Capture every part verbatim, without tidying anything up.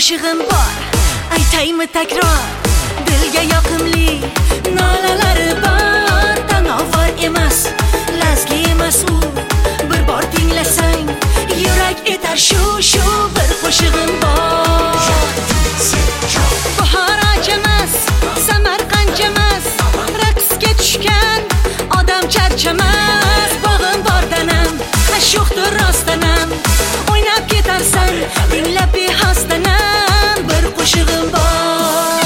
qo'shig'im bor, aytaymi takror, dilga yoqimli nolalari bor. Tanovar emas, lazgi emas u, bir bor tinglasang yurak etar shu shu. Bir qo'shig'im bor, bahor emas, Samarqand emas, raqsga tushgan odam charchamas. Bog'im bor danam, sho'xdir rostdanam, o'ynab ketarsan dinlab behosdanam. Bir qo'shig'im bor,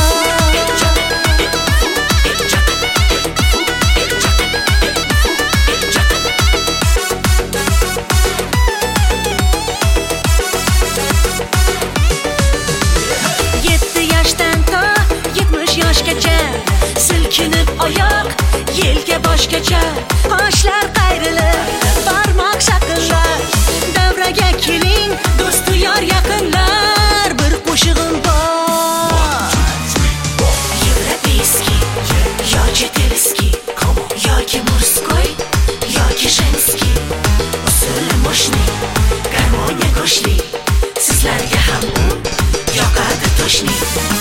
yetti yoshdan to yetmish yoshgacha silkinib oyoq yelga boshgacha, qoshlar qayrilib barmoq shaqillar, davraga keling do'stu yor yaqinlar. Bir qo'shig'im bor, европейский yoki telskiy yoki murskoy yoki женский, usuli moshniy, garmoniya go'shli, sizlarga ham u yoqadi toshni.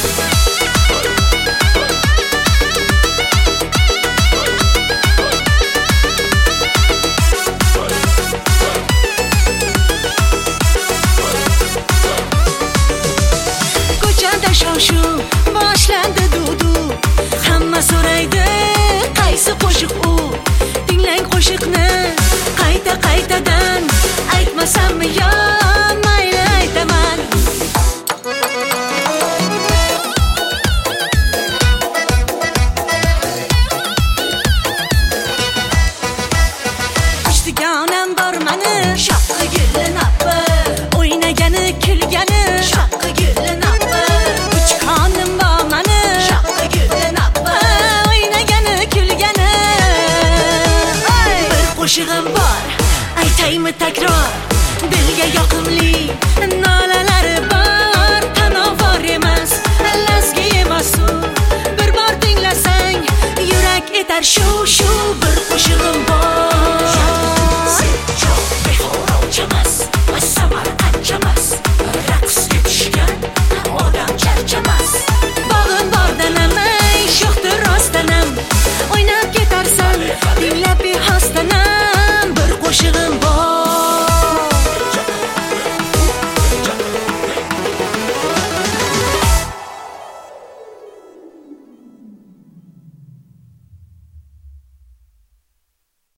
Shov-shuv boshlandi dudu, hamma so'raydi qaysi qo'shiq u. Tinglang qo'shiqni qayta qaytadan, aytmasammi yo mayli aytaman. Ishtigonam bor mani, shoqqi gulli nappi, o'ynagani kulgani shoqqi gulli nappi. Qo'shig'im bor, aytaymi takror, dilga yoqimli nolalari bor. Tanovar emas, lazgi emas u, bir bor tinglasang yurak etar shu shu. Bir qo'shig'im bor.